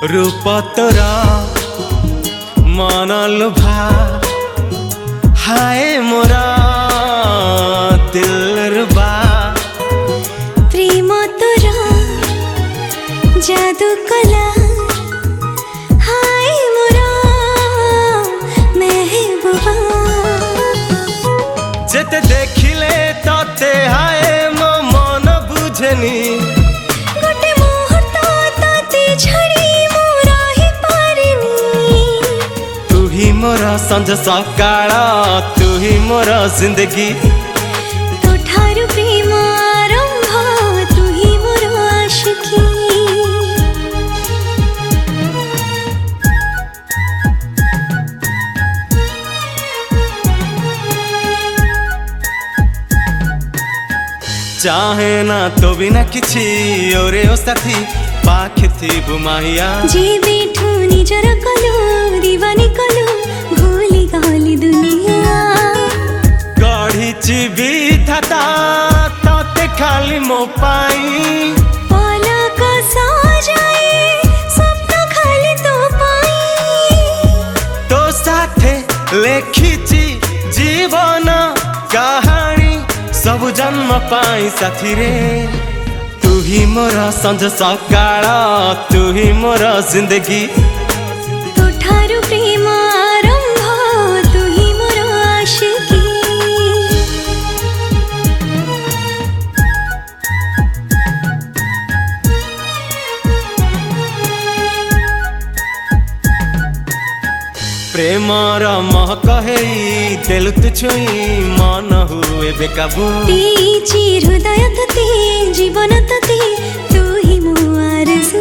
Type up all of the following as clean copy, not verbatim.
रूप तोरा मन लुभा हाय मोरा दिल रुबा प्रेम तोरा जादू कला हाय मोरा महबूबा जेते देखिले तते हाय मो मन बुझेनी गोटे मुहूर्त तते छड़ी मोरा ही पारिनी तू ही मोरा संज सकाळ तू ही मोरा जिंदगी तो ठारू प्रेम आरंभ तू ही मोर आशिकी चाहे ना तो बिना किछि ओरे ओ साथी पाखे थी बुमाहिया जे बैठू निजर कलु दीवानी कलु भूली गली दुनिया गढ़ी विधाता तते खाली मो पाई पलक सजाए स्वप्न खाली तो पाई तो साथे लेखिछि जीवन कहानी सब जन्म पाई साथी रे तू ही मोरा संज सकाळ तू ही मोरा जिंदगी तो ठारू प्रेम आरंभ तू ही मोर आशिकी प्रेमर महक हेई देलु तु छुई मन हुए बेकाबू तेजी हृदय तते जीवन तते तू ही मो आरज़ू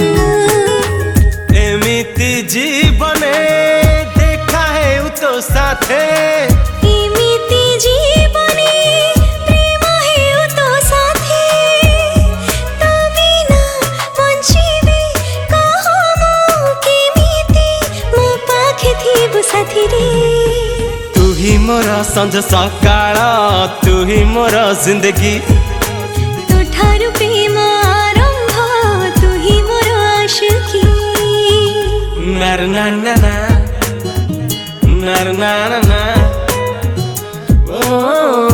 एमिति जीवने देखा है तो साथे एमिति जीवने प्रेम हेउ तो साथे तो बिना बंचिबे कह मो केमिति मो पाखे थिबु साथी रे तू ही मोरा संज सकाळ तू ही मोरा जिंदगी तो ठारू प्रेम आरंभ तू ही मोर आशिकी नर ना ना ना नर ना ना ना ओ